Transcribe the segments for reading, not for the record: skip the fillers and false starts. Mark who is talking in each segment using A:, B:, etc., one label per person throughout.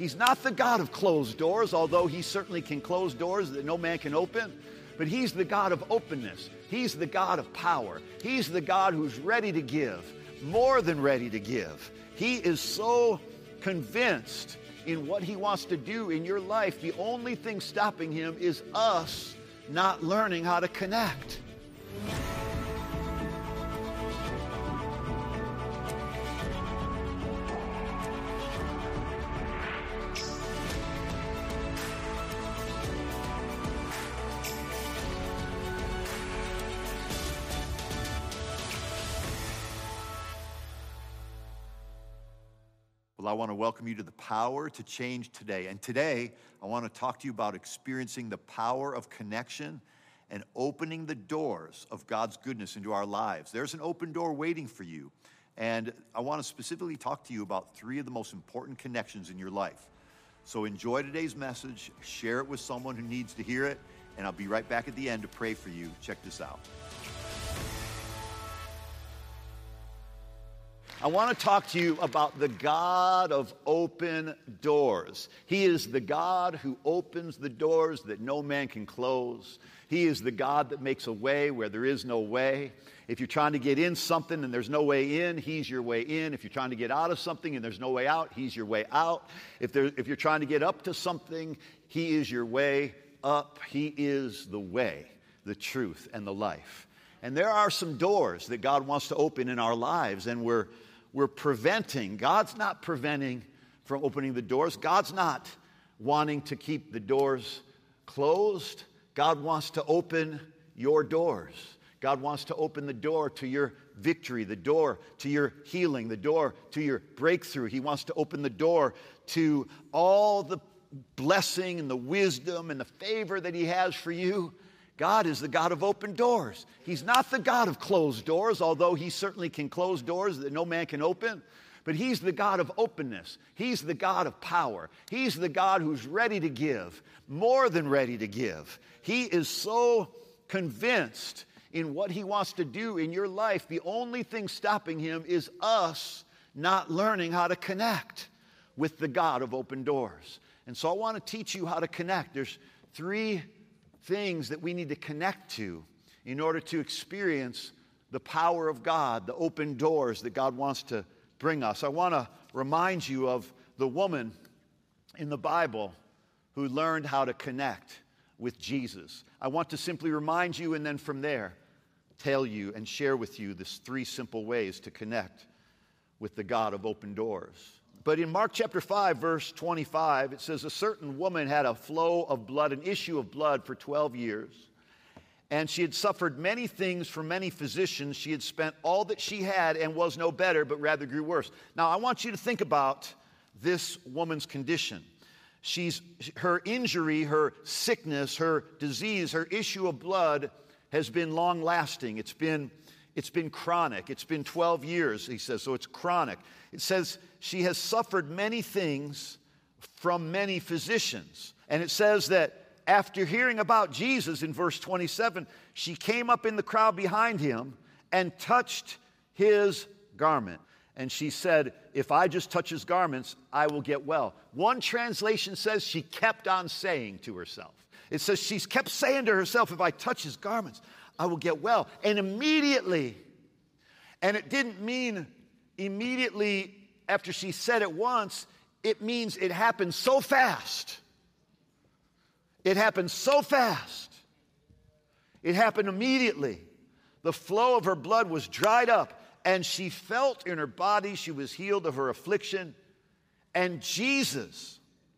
A: He's not the God of closed doors, although he certainly can close doors that no man can open. But he's the God of openness. He's the God of power. He's the God who's ready to give, more than ready to give. He is so convinced in what he wants to do in your life. The only thing stopping him is us not learning how to connect. Well, I want to welcome you to the Power to Change today. And today, I want to talk to you about experiencing the power of connection and opening the doors of God's goodness into our lives. There's an open door waiting for you. And I want to specifically talk to you about 3 of the most important connections in your life. So enjoy today's message, share it with someone who needs to hear it, and I'll be right back at the end to pray for you. Check this out. I want to talk to you about the God of open doors. He is the God who opens the doors that no man can close. He is the God that makes a way where there is no way. If you're trying to get in something and there's no way in, he's your way in. If you're trying to get out of something and there's no way out, he's your way out. If you're trying to get up to something, he is your way up. He is the way, the truth, and the life. And there are some doors that God wants to open in our lives, and we're preventing. God's not preventing from opening the doors. God's not wanting to keep the doors closed. God wants to open your doors. God wants to open the door to your victory, the door to your healing, the door to your breakthrough. He wants to open the door to all the blessing and the wisdom and the favor that he has for you. God is the God of open doors. He's not the God of closed doors, although he certainly can close doors that no man can open. But he's the God of openness. He's the God of power. He's the God who's ready to give, more than ready to give. He is so convinced in what he wants to do in your life. The only thing stopping him is us not learning how to connect with the God of open doors. And so I want to teach you how to connect. There's 3 things that we need to connect to in order to experience the power of God, the open doors that God wants to bring us. I want to remind you of the woman in the Bible who learned how to connect with Jesus. I want to simply remind you, and then from there, tell you and share with you these 3 simple ways to connect with the God of open doors. But in Mark chapter 5, verse 25, it says, a certain woman had a flow of blood, an issue of blood for 12 years. And she had suffered many things from many physicians. She had spent all that she had and was no better, but rather grew worse. Now, I want you to think about this woman's condition. Her injury, her sickness, her disease, her issue of blood has been long-lasting. It's been chronic. It's been 12 years, he says, so it's chronic. It says she has suffered many things from many physicians. And it says that after hearing about Jesus in verse 27, she came up in the crowd behind him and touched his garment. And she said, if I just touch his garments, I will get well. One translation says she kept on saying to herself. It says she's kept saying to herself, if I touch his garments, I will get well. And immediately, and it didn't mean immediately after she said it once, it means it happened so fast. It happened so fast. It happened immediately. The flow of her blood was dried up, and she felt in her body she was healed of her affliction. And Jesus,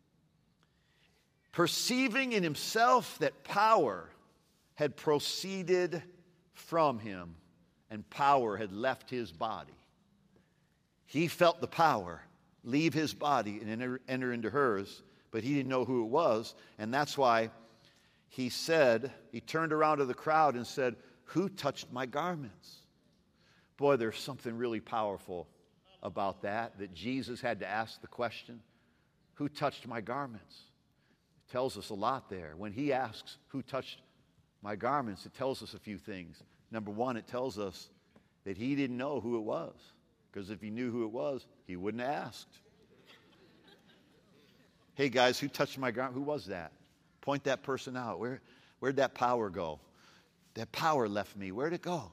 A: perceiving in himself that power had proceeded from him and power had left his body, he felt the power leave his body and enter into hers, but he didn't know who it was. And that's why he turned around to the crowd and said, who touched my garments? Boy, there's something really powerful about that Jesus had to ask the question, who touched my garments? It tells us a lot there. When he asks, who touched my garments, it tells us a few things. Number one, it tells us that he didn't know who it was. Because if he knew who it was, he wouldn't have asked. Hey guys, who touched my garment? Who was that? Point that person out. Where'd that power go? That power left me. Where'd it go?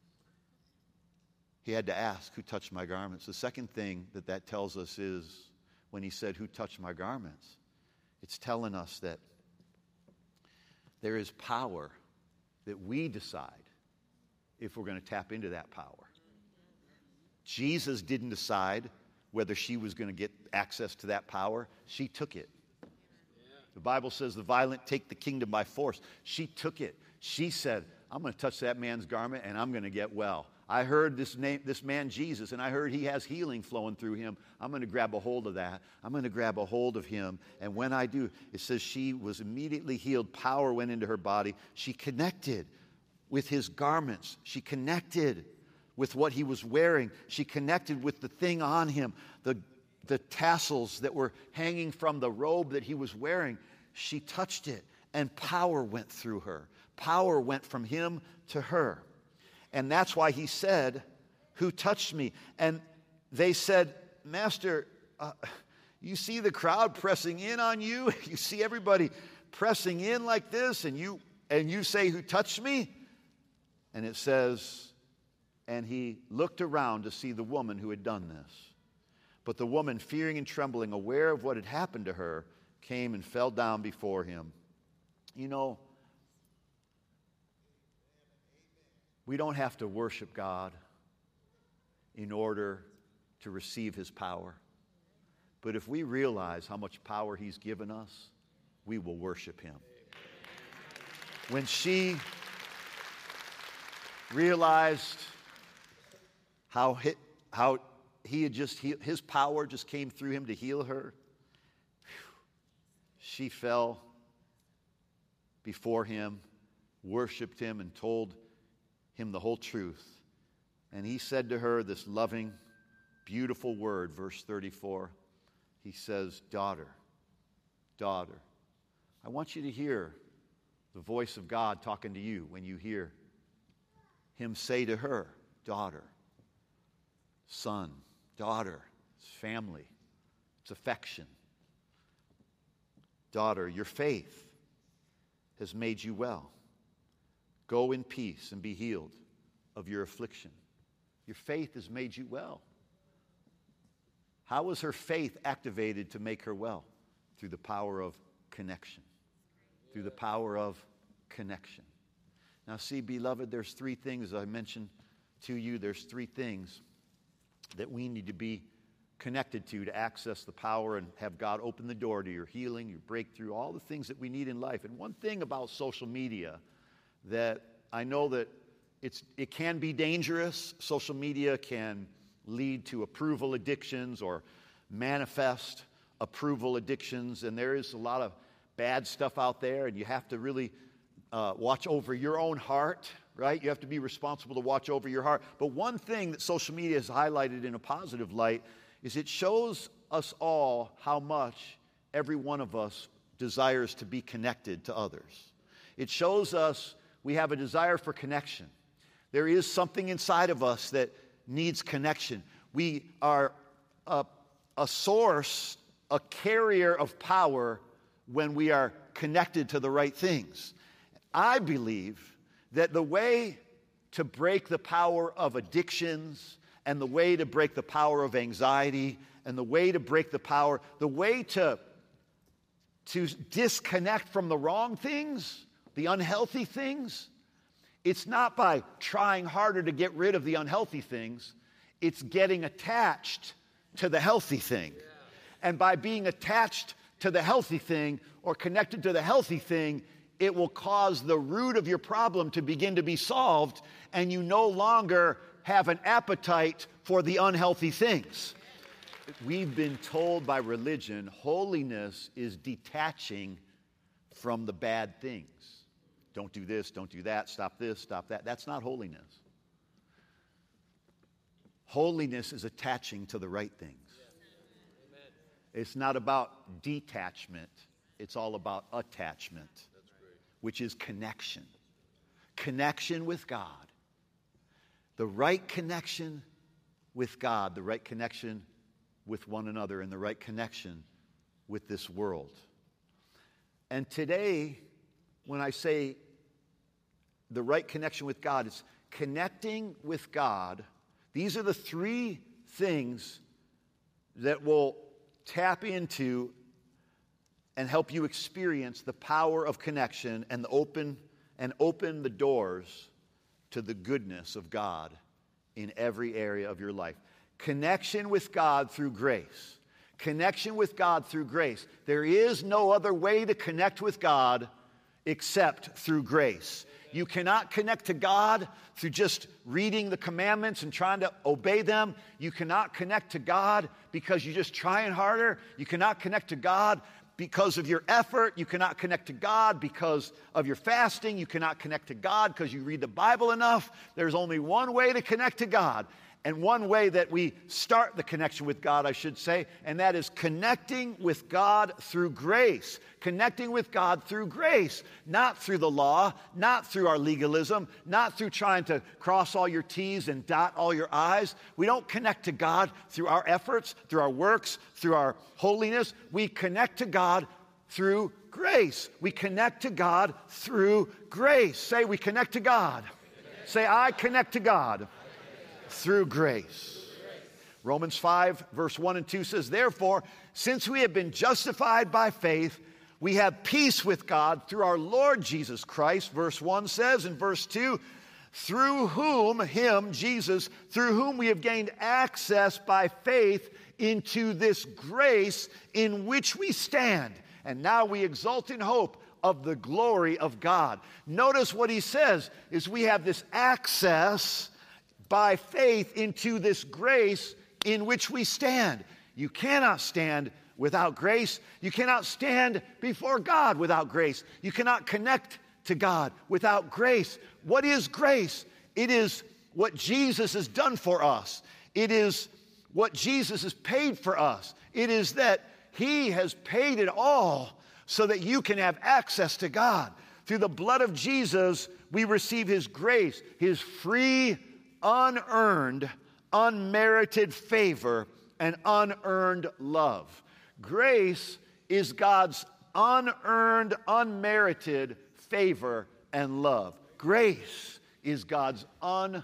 A: He had to ask, who touched my garments? The second thing that tells us is when he said, who touched my garments? It's telling us that there is power that we decide if we're going to tap into that power. Jesus didn't decide whether she was going to get access to that power. She took it. The Bible says the violent take the kingdom by force. She took it. She said, I'm going to touch that man's garment and I'm going to get well. I heard this man Jesus, and I heard he has healing flowing through him. I'm going to grab a hold of that. I'm going to grab a hold of him. And when I do, it says she was immediately healed. Power went into her body. She connected with his garments. She connected with what he was wearing. She connected with the thing on him, the tassels that were hanging from the robe that he was wearing. She touched it, and power went through her. Power went from him to her. And that's why he said, who touched me? And they said, Master, you see the crowd pressing in on you? You see everybody pressing in like this, and you say, who touched me? And it says, and he looked around to see the woman who had done this. But the woman, fearing and trembling, aware of what had happened to her, came and fell down before him. You know, we don't have to worship God in order to receive his power. But if we realize how much power he's given us, we will worship him. When she realized how he had just healed, his power just came through him to heal her, she fell before him, worshiped him, and told him the whole truth. And he said to her this loving, beautiful word, verse 34. He says, daughter, daughter. I want you to hear the voice of God talking to you when you hear him say to her, daughter, son, daughter. It's family. It's affection. Daughter, your faith has made you well. Go in peace and be healed of your affliction. Your faith has made you well. How was her faith activated to make her well? Through the power of connection. Through the power of connection. Now see, beloved, there's three things I mentioned to you. There's three things that we need to be connected to access the power and have God open the door to your healing, your breakthrough, all the things that we need in life. And one thing about social media that I know that it can be dangerous. Social media can lead to approval addictions or manifest approval addictions, and there is a lot of bad stuff out there, and you have to really watch over your own heart, right? You have to be responsible to watch over your heart. But one thing that social media has highlighted in a positive light is it shows us all how much every one of us desires to be connected to others. It shows us we have a desire for connection. There is something inside of us that needs connection. We are a source, a carrier of power when we are connected to the right things. I believe that the way to break the power of addictions and the way to break the power of anxiety and the way to break the way to disconnect from the wrong things, the unhealthy things, it's not by trying harder to get rid of the unhealthy things, it's getting attached to the healthy thing. And by being attached to the healthy thing or connected to the healthy thing, it will cause the root of your problem to begin to be solved, and you no longer have an appetite for the unhealthy things. We've been told by religion, holiness is detaching from the bad things. Don't do this, don't do that, stop this, stop that. That's not holiness. Holiness is attaching to the right things. It's not about detachment. It's all about attachment, which is connection. Connection with God. The right connection with God, the right connection with one another, and the right connection with this world. And today, when I say the right connection with God, it's connecting with God. These are the three things that will tap into and help you experience the power of connection and open the doors to the goodness of God in every area of your life. Connection with God through grace. Connection with God through grace. There is no other way to connect with God except through grace. You cannot connect to God through just reading the commandments and trying to obey them. You cannot connect to God because you're just trying harder. You cannot connect to God because of your effort. You cannot connect to God because of your fasting. You cannot connect to God because you read the Bible enough. There's only one way to connect to God. And one way that we start the connection with God, I should say, and that is connecting with God through grace. Connecting with God through grace, not through the law, not through our legalism, not through trying to cross all your T's and dot all your I's. We don't connect to God through our efforts, through our works, through our holiness. We connect to God through grace. We connect to God through grace. Say, we connect to God. Say, I connect to God. Through grace. Romans 5, verse 1 and 2 says, therefore, since we have been justified by faith, we have peace with God through our Lord Jesus Christ. Verse 1 says, in verse 2, through whom, him, Jesus, through whom we have gained access by faith into this grace in which we stand. And now we exult in hope of the glory of God. Notice what he says is we have this access by faith into this grace in which we stand. You cannot stand without grace. You cannot stand before God without grace. You cannot connect to God without grace. What is grace? It is what Jesus has done for us. It is what Jesus has paid for us. It is that he has paid it all so that you can have access to God. Through the blood of Jesus, we receive his grace, his free, unearned, unmerited favor and unearned love. Grace is God's unearned, unmerited favor and love. Grace is God's unearned,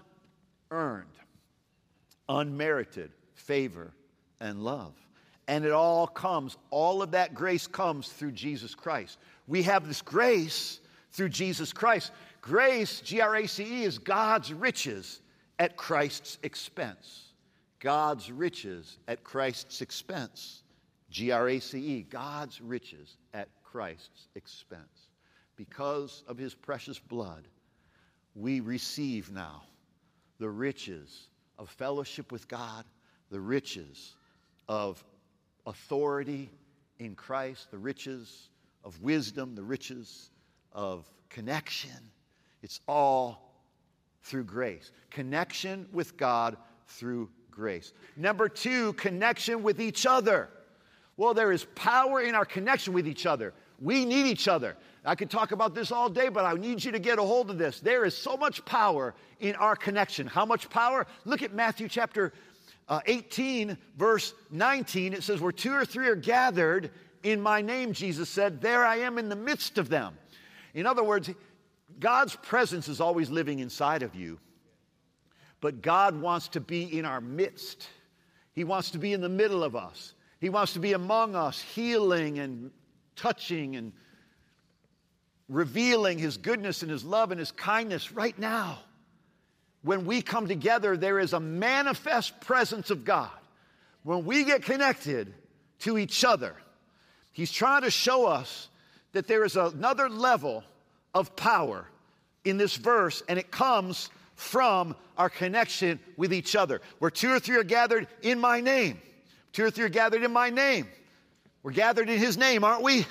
A: unmerited favor and love. And it all of that grace comes through Jesus Christ. We have this grace through Jesus Christ. Grace, G-R-A-C-E, is God's riches at Christ's expense. God's riches at Christ's expense. G-R-A-C-E, God's riches at Christ's expense. Because of his precious blood, we receive now the riches of fellowship with God, the riches of authority in Christ, the riches of wisdom, the riches of connection. It's all through grace. Connection with God through grace. Number 2, connection with each other. Well, there is power in our connection with each other. We need each other. I could talk about this all day, but I need you to get a hold of this. There is so much power in our connection. How much power? Look at Matthew chapter 18, verse 19. It says, where 2 or 3 are gathered in my name, Jesus said, there I am in the midst of them. In other words, God's presence is always living inside of you, but God wants to be in our midst. He wants to be in the middle of us. He wants to be among us, healing and touching and revealing his goodness and his love and his kindness right now. When we come together, there is a manifest presence of God. When we get connected to each other, he's trying to show us that there is another level of power in this verse, and it comes from our connection with each other. Where 2 or 3 are gathered in my name. 2 or 3 are gathered in my name. We're gathered in his name, aren't we?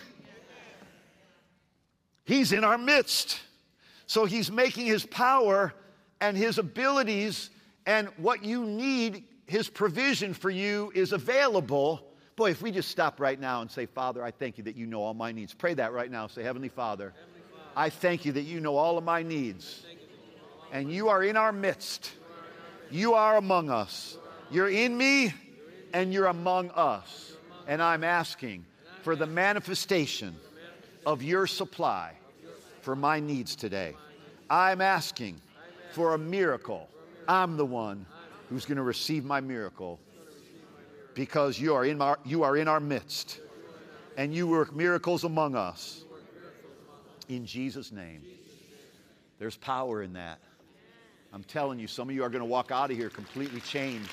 A: He's in our midst. So he's making his power and his abilities and what you need, his provision for you is available. Boy, if we just stop right now and say, Father, I thank you that you know all my needs. Pray that right now. Say, Heavenly Father, I thank you that you know all of my needs. And you are in our midst. You are among us. You're in me and you're among us. And I'm asking for the manifestation of your supply for my needs today. I'm asking for a miracle. I'm the one who's going to receive my miracle because you are in our midst and you work miracles among us. In Jesus' name. There's power in that. I'm telling you, some of you are going to walk out of here completely changed.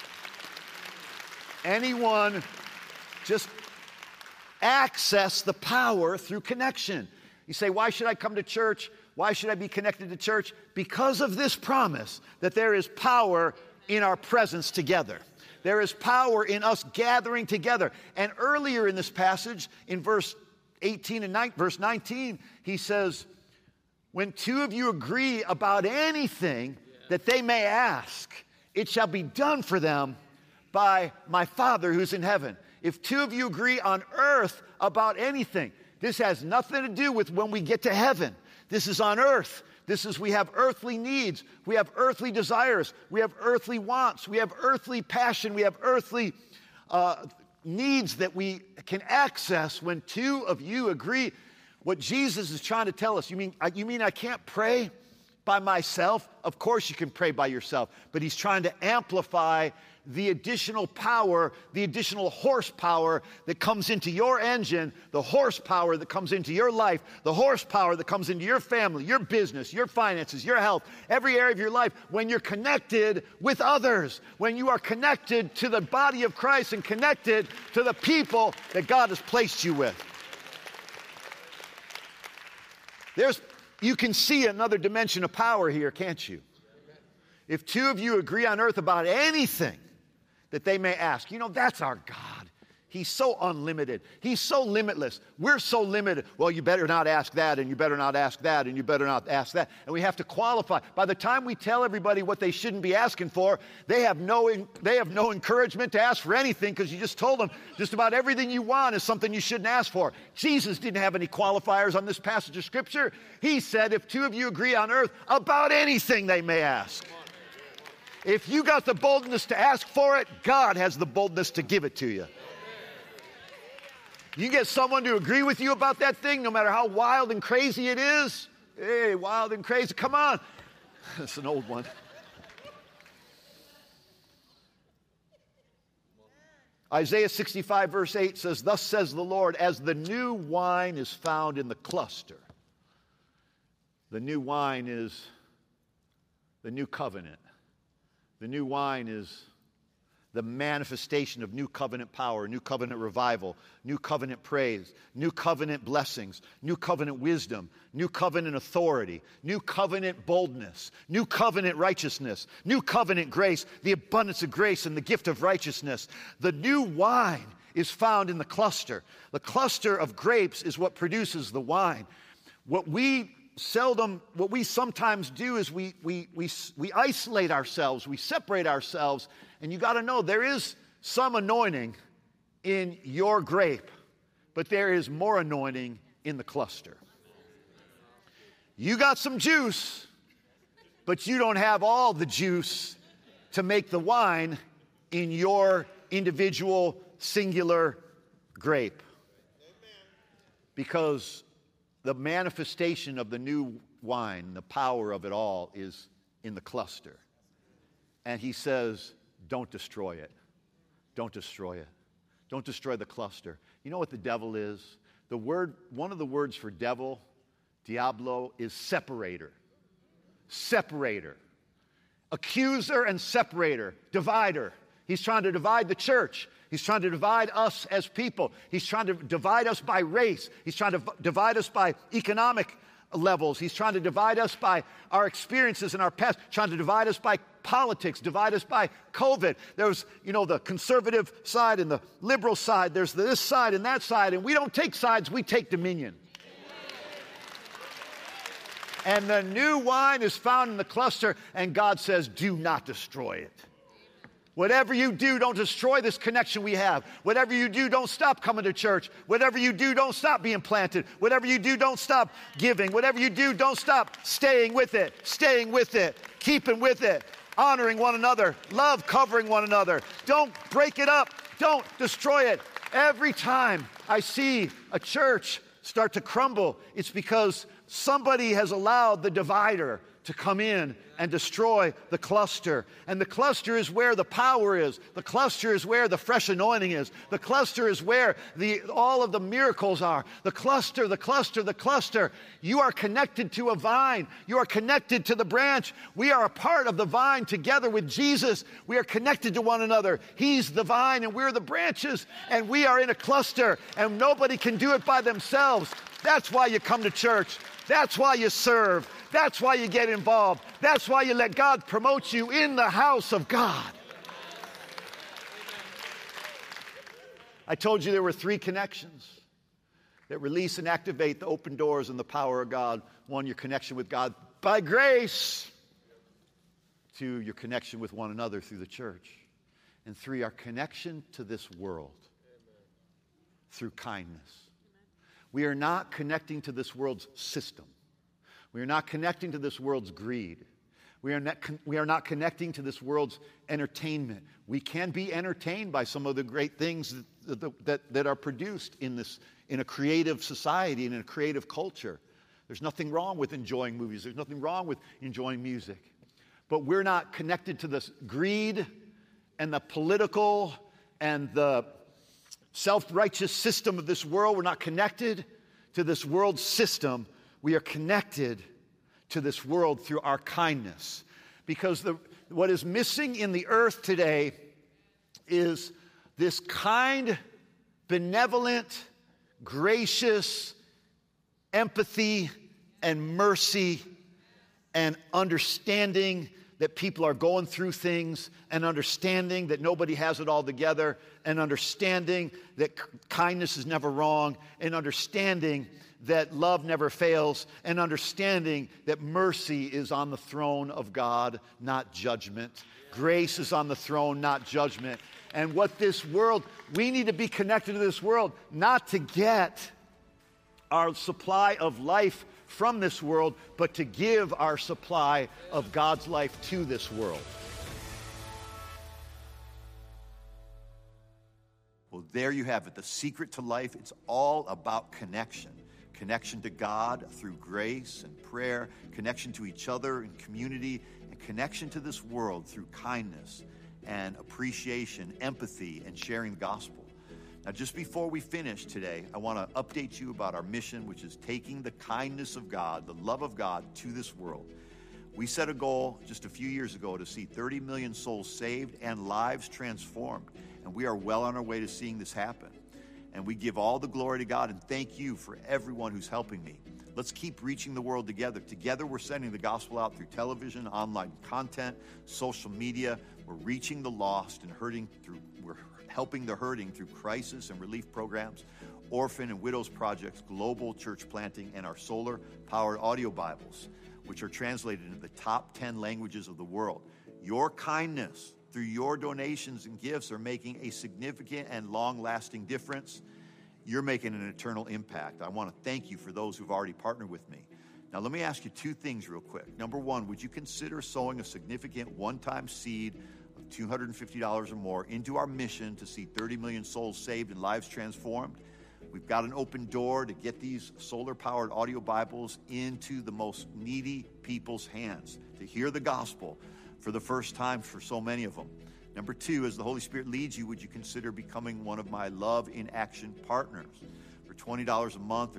A: Anyone, just access the power through connection. You say, why should I come to church? Why should I be connected to church? Because of this promise that there is power in our presence together. There is power in us gathering together. And earlier in this passage, in verse 18 and verse 19, he says, when two of you agree about anything that they may ask, it shall be done for them by my Father who's in heaven. If two of you agree on earth about anything, this has nothing to do with when we get to heaven. This is on earth. We have earthly needs. We have earthly desires. We have earthly wants. We have earthly passion. We have earthly needs that we can access when two of you agree. What Jesus is trying to tell us, you mean I can't pray by myself? Of course you can pray by yourself, but he's trying to amplify the additional power, the additional horsepower that comes into your engine, the horsepower that comes into your life, the horsepower that comes into your family, your business, your finances, your health, every area of your life, when you're connected with others, when you are connected to the body of Christ and connected to the people that God has placed you with. You can see another dimension of power here, can't you? If two of you agree on earth about anything that they may ask, that's our God. He's so unlimited. He's so limitless. We're so limited. Well, you better not ask that, and you better not ask that, and you better not ask that. And we have to qualify. By the time we tell everybody what they shouldn't be asking for, they have no encouragement to ask for anything because you just told them just about everything you want is something you shouldn't ask for. Jesus didn't have any qualifiers on this passage of Scripture. He said, if two of you agree on earth about anything they may ask. If you got the boldness to ask for it, God has the boldness to give it to you. You get someone to agree with you about that thing, no matter how wild and crazy it is. Hey, wild and crazy, come on. That's an old one. Isaiah 65 verse 8 says, thus says the Lord, as the new wine is found in the cluster. The new wine is the new covenant. The new wine is the manifestation of new covenant power, new covenant revival, new covenant praise, new covenant blessings, new covenant wisdom, new covenant authority, new covenant boldness, new covenant righteousness, new covenant grace, the abundance of grace and the gift of righteousness. The new wine is found in the cluster. The cluster of grapes is what produces the wine. What we sometimes do is we isolate ourselves, we separate ourselves, and you got to know there is some anointing in your grape, but there is more anointing in the cluster. You got some juice, but you don't have all the juice to make the wine in your individual singular grape. Because the manifestation of the new wine, the power of it all, is in the cluster. And he says, don't destroy it. Don't destroy it. Don't destroy the cluster. You know what the devil is? One of the words for devil, diablo, is separator. Separator. Accuser and separator. Divider. He's trying to divide the church. He's trying to divide us as people. He's trying to divide us by race. He's trying to divide us by economic levels. He's trying to divide us by our experiences in our past, trying to divide us by politics, divide us by COVID. There's, the conservative side and the liberal side. There's this side and that side, and we don't take sides, we take dominion. And the new wine is found in the cluster, and God says, do not destroy it. Whatever you do, don't destroy this connection we have. Whatever you do, don't stop coming to church. Whatever you do, don't stop being planted. Whatever you do, don't stop giving. Whatever you do, don't stop staying with it, keeping with it, honoring one another, love covering one another. Don't break it up. Don't destroy it. Every time I see a church start to crumble, it's because somebody has allowed the divider to come in and destroy the cluster. And the cluster is where the power is. The cluster is where the fresh anointing is. The cluster is where all of the miracles are. The cluster, the cluster, the cluster. You are connected to a vine. You are connected to the branch. We are a part of the vine together with Jesus. We are connected to one another. He's the vine and we're the branches. And we are in a cluster. And nobody can do it by themselves. That's why you come to church. That's why you serve. That's why you get involved. That's why you let God promote you in the house of God. I told you there were 3 connections that release and activate the open doors and the power of God. 1, your connection with God by grace. 2, your connection with one another through the church. And 3, our connection to this world through kindness. We are not connecting to this world's system. We are not connecting to this world's greed. We are not connecting to this world's entertainment. We can be entertained by some of the great things that are produced in a creative society and in a creative culture. There's nothing wrong with enjoying movies. There's nothing wrong with enjoying music. But we're not connected to this greed and the political and the self-righteous system of this world. We're not connected to this world system. We are connected to this world through our kindness. Because what is missing in the earth today is this kind, benevolent, gracious empathy and mercy and understanding that people are going through things, and understanding that nobody has it all together, and understanding that kindness is never wrong, and understanding that love never fails, and understanding that mercy is on the throne of God, not judgment. Grace is on the throne, not judgment. And what this world, we need to be connected to this world, not to get our supply of life from this world, but to give our supply of God's life to this world. Well, there you have it. The secret to life, it's all about connection. Connection to God through grace and prayer, connection to each other in community, and connection to this world through kindness and appreciation, empathy, and sharing the gospel. Now, just before we finish today, I want to update you about our mission, which is taking the kindness of God, the love of God, to this world. We set a goal just a few years ago to see 30 million souls saved and lives transformed, and we are well on our way to seeing this happen. And we give all the glory to God, and thank you for everyone who's helping me. Let's keep reaching the world together. Together, we're sending the gospel out through television, online content, social media. We're reaching the lost and we're helping the hurting through crisis and relief programs, orphan and widows projects, global church planting, and our solar-powered audio Bibles, which are translated into the top 10 languages of the world. Your kindness through your donations and gifts are making a significant and long-lasting difference. You're making an eternal impact. I want to thank you for those who've already partnered with me. Now, let me ask you 2 things real quick. Number 1, would you consider sowing a significant one-time seed of $250 or more into our mission to see 30 million souls saved and lives transformed? We've got an open door to get these solar-powered audio Bibles into the most needy people's hands, to hear the gospel for the first time for so many of them. Number 2, as the Holy Spirit leads you, would you consider becoming one of my Love in Action partners? For $20 a month or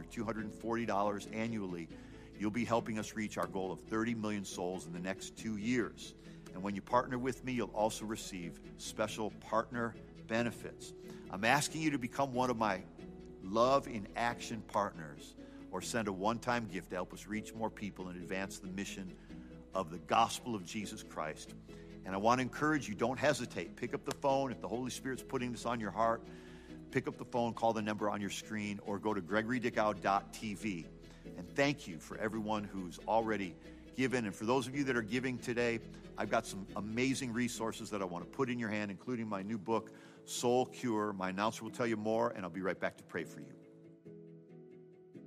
A: $240 annually, you'll be helping us reach our goal of 30 million souls in the next 2 years. And when you partner with me, you'll also receive special partner benefits. I'm asking you to become one of my Love in Action partners, or send a one-time gift to help us reach more people and advance the mission of the gospel of Jesus Christ. And I want to encourage you, don't hesitate. Pick up the phone. If the Holy Spirit's putting this on your heart, pick up the phone, call the number on your screen, or go to gregorydickow.tv. And thank you for everyone who's already given. And for those of you that are giving today, I've got some amazing resources that I want to put in your hand, including my new book, Soul Cure. My announcer will tell you more, and I'll be right back to pray for you.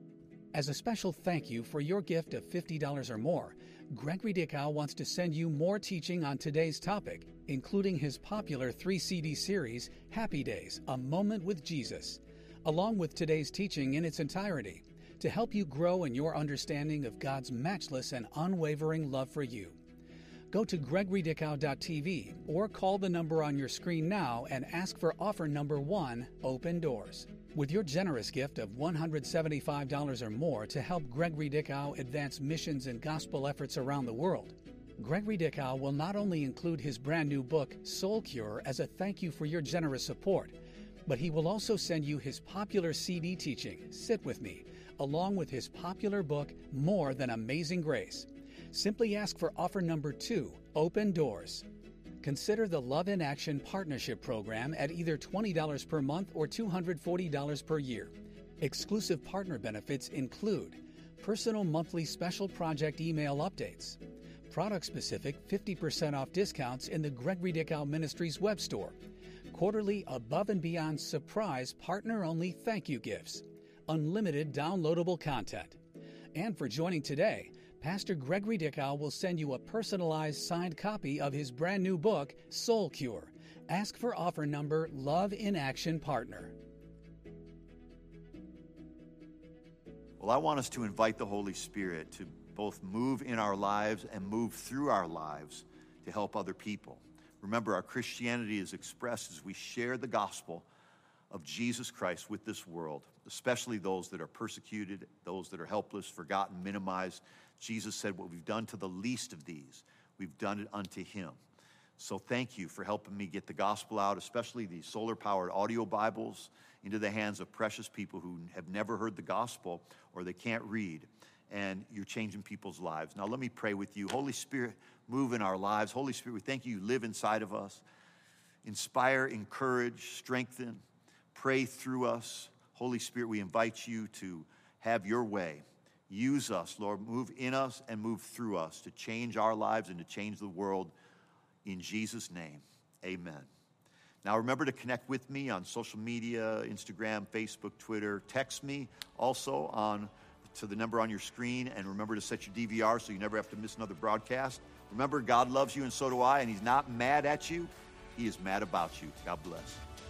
B: As a special thank you for your gift of $50 or more, Gregory Dickow wants to send you more teaching on today's topic, including his popular 3-CD series, Happy Days, A Moment with Jesus, along with today's teaching in its entirety, to help you grow in your understanding of God's matchless and unwavering love for you. Go to gregorydickow.tv or call the number on your screen now and ask for offer number 1, Open Doors. With your generous gift of $175 or more to help Gregory Dickow advance missions and gospel efforts around the world, Gregory Dickow will not only include his brand new book, Soul Cure, as a thank you for your generous support, but he will also send you his popular CD teaching, Sit With Me, along with his popular book, More Than Amazing Grace. Simply ask for offer number 2, Open Doors. Consider the Love in Action Partnership Program at either $20 per month or $240 per year. Exclusive partner benefits include personal monthly special project email updates, product-specific 50% off discounts in the Gregory Dickow Ministries web store, quarterly above and beyond surprise partner-only thank you gifts, unlimited downloadable content. And for joining today, Pastor Gregory Dickow will send you a personalized signed copy of his brand new book, Soul Cure. Ask for offer number Love in Action Partner.
A: Well, I want us to invite the Holy Spirit to both move in our lives and move through our lives to help other people. Remember, our Christianity is expressed as we share the gospel of Jesus Christ with this world, especially those that are persecuted, those that are helpless, forgotten, minimized. Jesus said, what we've done to the least of these, we've done it unto him. So thank you for helping me get the gospel out, especially these solar-powered audio Bibles, into the hands of precious people who have never heard the gospel or they can't read. And you're changing people's lives. Now let me pray with you. Holy Spirit, move in our lives. Holy Spirit, we thank you live inside of us. Inspire, encourage, strengthen, pray through us. Holy Spirit, we invite you to have your way. Use us, Lord. Move in us and move through us to change our lives and to change the world. In Jesus' name, amen. Now remember to connect with me on social media, Instagram, Facebook, Twitter. Text me also to the number on your screen, and remember to set your DVR so you never have to miss another broadcast. Remember, God loves you and so do I, and he's not mad at you. He is mad about you. God bless.